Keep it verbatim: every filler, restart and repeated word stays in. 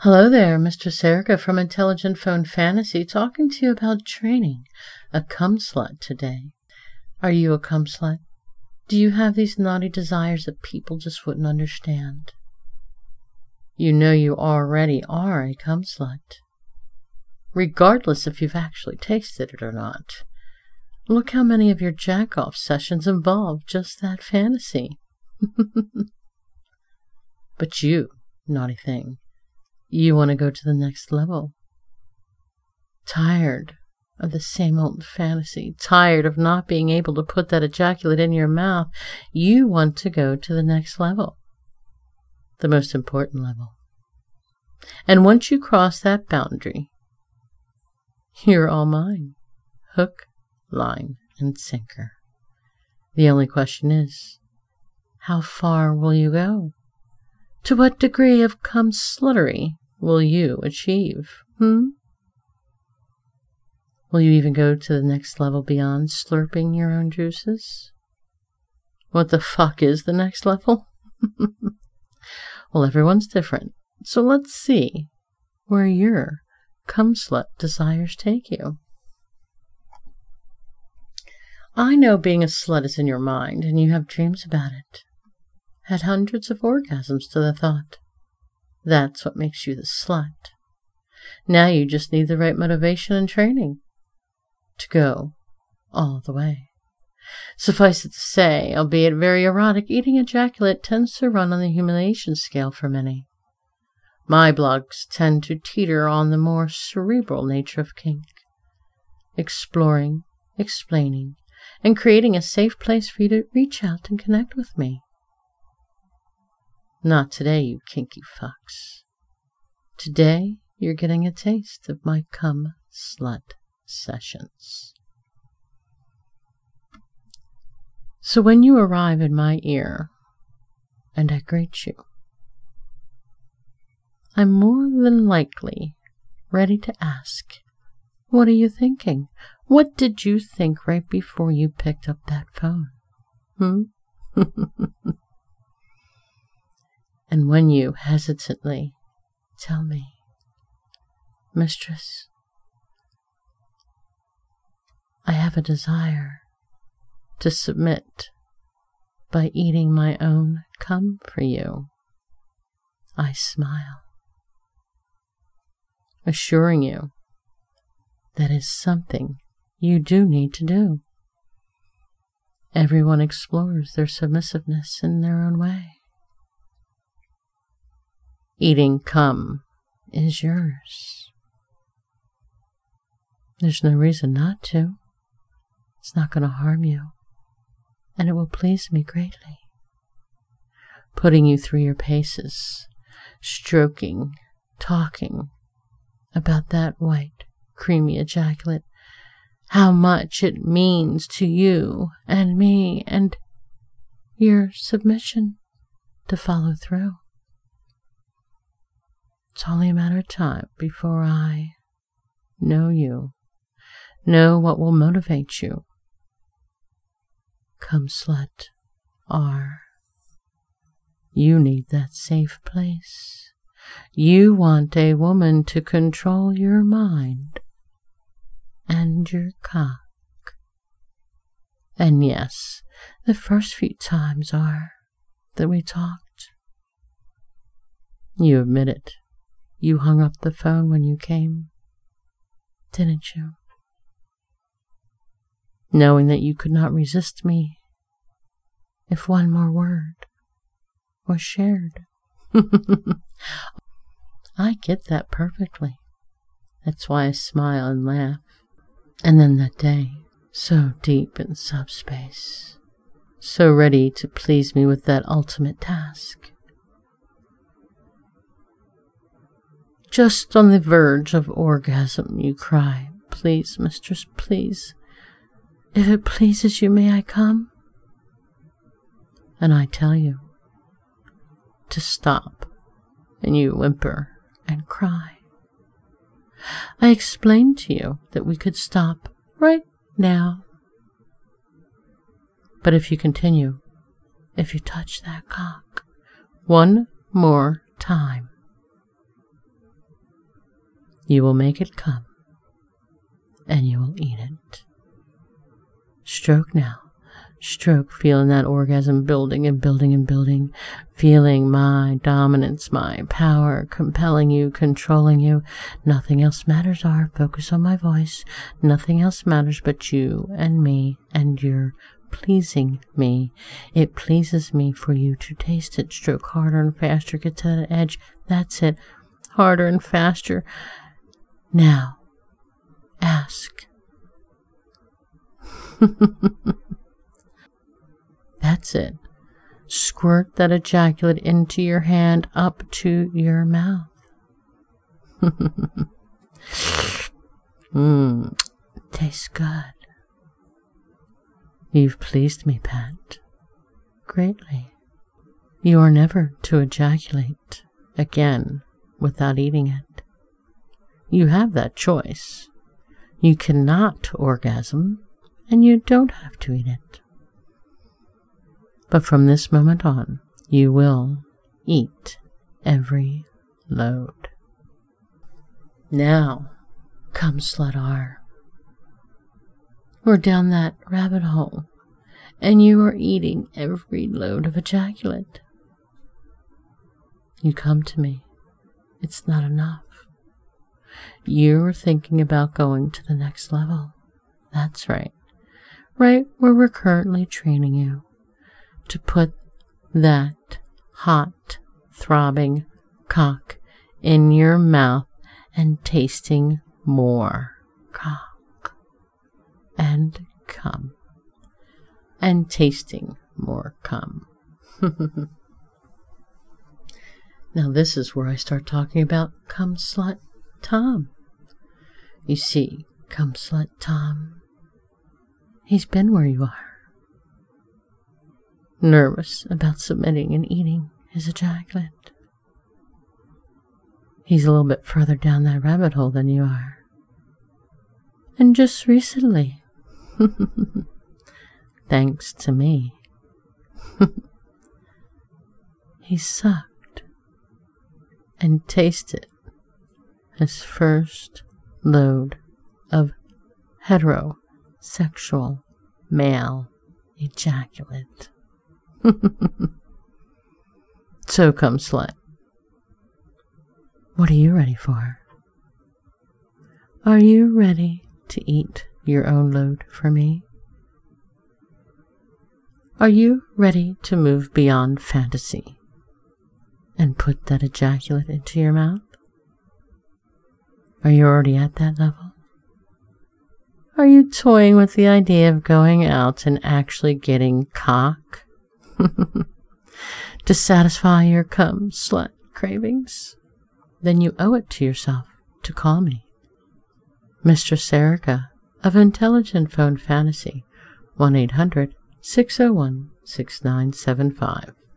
Hello there, Mistress Erica from Intelligent Phone Fantasy, talking to you about training a cum slut today. Are you a cum slut? Do you have these naughty desires that people just wouldn't understand? You know you already are a cum slut, regardless if you've actually tasted it or not. Look how many of your jack-off sessions involve just that fantasy. But you, naughty thing, you want to go to the next level. Tired of the same old fantasy, tired of not being able to put that ejaculate in your mouth, you want to go to the next level, the most important level. And once you cross that boundary, you're all mine. Hook, line, and sinker. The only question is, how far will you go? To what degree of cum sluttery will you achieve? Hmm? Will you even go to the next level beyond slurping your own juices? What the fuck is the next level? Well, everyone's different, so let's see where your cum slut desires take you. I know being a slut is in your mind, and you have dreams about it. Had hundreds of orgasms to the thought. That's what makes you the slut. Now you just need the right motivation and training to go all the way. Suffice it to say, albeit very erotic, eating ejaculate tends to run on the humiliation scale for many. My blogs tend to teeter on the more cerebral nature of kink, exploring, explaining, and creating a safe place for you to reach out and connect with me. Not today, you kinky fucks. Today, you're getting a taste of my cum slut sessions. So when you arrive in my ear, and I greet you, I'm more than likely ready to ask, what are you thinking? What did you think right before you picked up that phone? Hmm? And when you hesitantly tell me, Mistress, I have a desire to submit by eating my own cum for you, I smile, assuring you that is something you do need to do. Everyone explores their submissiveness in their own way. Eating cum is yours. There's no reason not to. It's not going to harm you, and it will please me greatly. Putting you through your paces, stroking, talking about that white, creamy ejaculate, how much it means to you and me, and your submission to follow through. It's only a matter of time before I know you, know what will motivate you. Cum slut, R. You need that safe place. You want a woman to control your mind and your cock. And yes, the first few times are that we talked. You admit it. You hung up the phone when you came, didn't you? Knowing that you could not resist me if one more word was shared. I get that perfectly. That's why I smile and laugh. And then that day, so deep in subspace, so ready to please me with that ultimate task. Just on the verge of orgasm, you cry, please, mistress, please. If it pleases you, may I come? And I tell you to stop, and you whimper and cry. I explained to you that we could stop right now. But if you continue, if you touch that cock one more time, You will make it come, and you will eat it. Stroke now. Stroke, feeling that orgasm building and building and building, feeling my dominance, my power, compelling you, controlling you. Nothing else matters, R. Focus on my voice. Nothing else matters but you and me, and you're pleasing me. It pleases me for you to taste it. Stroke harder and faster. Get to that edge. That's it. Harder and faster. Now, ask. That's it. Squirt that ejaculate into your hand up to your mouth. Mmm, tastes good. You've pleased me, Pat, greatly. You are never to ejaculate again without eating it. You have that choice. You cannot orgasm, and you don't have to eat it. But from this moment on, you will eat every load. Now, come, Slut R. We're down that rabbit hole, and you are eating every load of ejaculate. You come to me. It's not enough. You're thinking about going to the next level. That's right. Right where we're currently training you. To put that hot, throbbing cock in your mouth and tasting more cock and cum and tasting more cum. Now this is where I start talking about Cum Slut Tom. You see, Cum Slut Tom, he's been where you are. Nervous about submitting and eating his ejaculate. He's a little bit further down that rabbit hole than you are. And just recently, thanks to me, he sucked and tasted his first load of heterosexual male ejaculate. So come, slut. What are you ready for? Are you ready to eat your own load for me? Are you ready to move beyond fantasy and put that ejaculate into your mouth? Are you already at that level? Are you toying with the idea of going out and actually getting cock to satisfy your cum slut cravings? Then you owe it to yourself to call me, Mistress Erica of Intelligent Phone Fantasy, one eight hundred, six oh one, six nine seven five.